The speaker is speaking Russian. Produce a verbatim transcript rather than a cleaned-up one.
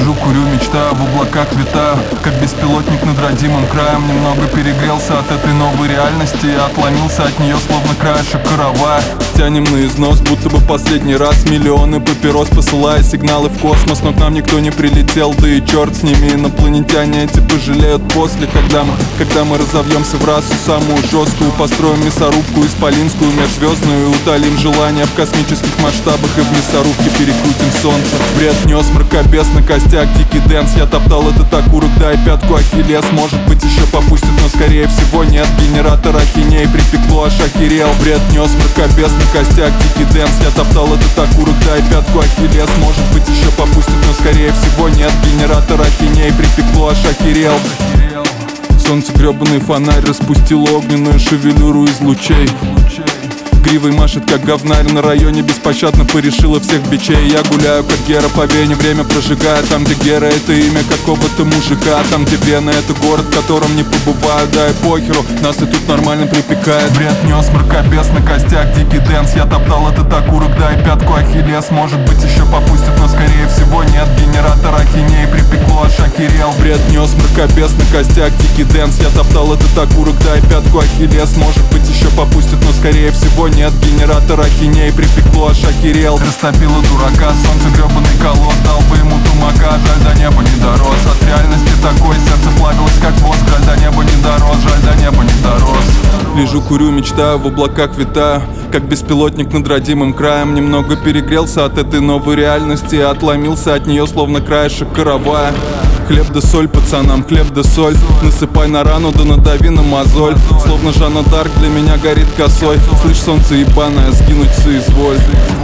Лежу, курю, мечтаю, в облаках витаю, как беспилотник над родимым краем. Немного перегрелся от этой новой реальности, отломился от нее, словно краешек каравая. Тянем на износ, будто бы последний раз. Миллионы папирос, посылая сигналы в космос, но к нам никто не прилетел, да и черт с ними. Инопланетяне эти пожалеют после, когда мы, когда мы разовьемся в расу самую жесткую. Построим мясорубку исполинскую, межзвездную, и утолим желания в космических масштабах, и в мясорубке перекрутим солнце. Бред нес мракобес на костях, дикий дэнс. Я топтал этот окурок, дай пятку Ахиллес. Может быть еще попустит, но скорее всего нет. Генератор ахинеи припекло, аж охерел. Бред нес мракобес на костях, дикий дэнс. Я топтал этот окурок, дай пятку Ахиллес. Может быть еще попустит, но скорее всего нет. Генератор ахинеи припекло, аж охерел. Солнце гребаный фонарь распустило огненную шевелюру из лучей. Гривой машет, как говнарь, на районе беспощадно порешила всех бичей. Я гуляю, как Гера по Вене, время прожигаю. Там, где Гера — это имя какого-то мужика. Там, где Вена — это город, в котором не побываю. Да и похеру, нас и тут нормально припекает. Бред нес мракобес на костях, дикий дэнс. Я топтал этот окурок, дай пятку Ахиллес. Может быть еще попустит, но скорее всего нет. Генератор ахинеи припекло, аж охерел. Бред нес мракобес на костях, дикий дэнс. Я топтал этот окурок, дай пятку Ахиллес. Может быть еще попустит, но скорее всего нет. Генератор ахинеи припекло, аж охерел. Растопило дурака, солнце гребаный колосс. Дал бы ему тумака, жаль, до неба не дорос. От реальности такой, сердце плавилось как воск. Жаль, до неба не дорос, жаль, до неба не дорос. Лежу, курю, мечтаю, в облаках витаю, как беспилотник над родимым краем. Немного перегрелся от этой новой реальности, отломился от нее, словно краешек каравая. Хлеб да соль пацанам, хлеб да соль. Насыпай на рану, да надави на мозоль. Словно Жанна Дарк для меня горит косой. Слышь, солнце ебаное, сгинуть соизволь.